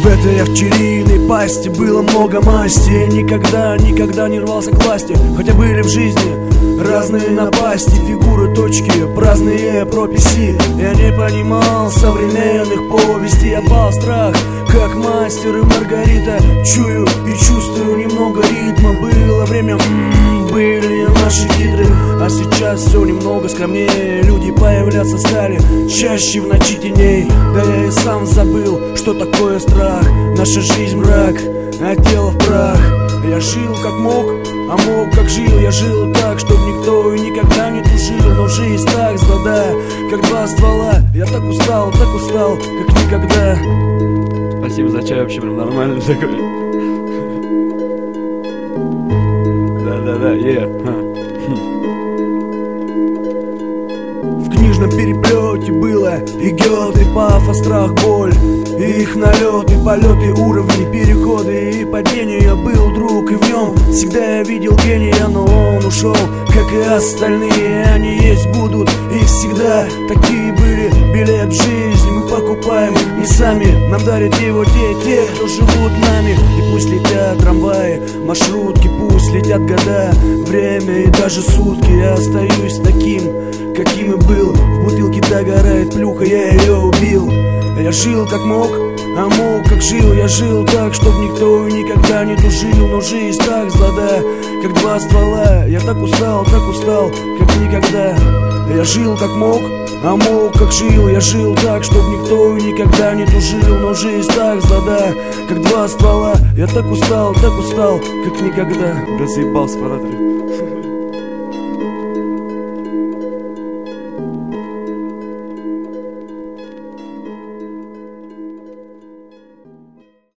В этой овчариной пасти было много масти. Я никогда не рвался к власти, хотя были в жизни разные напасти, фигуры, точки, праздные прописи. Я не понимал современных повестей. Я пал в страх, как мастер и Маргарита. Чую и чувствую немного ритма. Было время, были наши титры, а сейчас все немного скромнее. Люди появляться стали чаще в ночи теней. Да я и сам забыл, что такое страх. Наша жизнь мрак, а тело в прах. Я жил как мог, а мог как жил. Я жил так, чтоб никто и никогда не тужил. Но жизнь так злода, как два ствола. Я так устал, как никогда. Спасибо за чай, вообще прям нормально такой. Да, В книжном переплете было и Гёте, пафос, страх, боль, и их налеты, полеты, уровни, переходы и падения. Был друг, и в нем всегда я видел гения. Но он ушел, как и остальные. Они есть будут, и всегда такие были. Билет в жизнь мы покупаем не сами, нам дарят его те, кто живут нами. И пусть летят трамваи, маршрутки, пусть летят года, время и даже сутки. Я остаюсь таким, каким и был. В бутылке догорает плюха, я ее убил. Я жил как мог, а мог как жил. Я жил так, чтоб никто и никогда не тужил. Но жизнь так злода, как два ствола. Я так устал, как никогда. Я жил как мог, а мог как жил. Я жил так, чтоб никто и никогда не тужил. Но жизнь так злода, как два ствола. Я так устал, как никогда. разъебался, пора.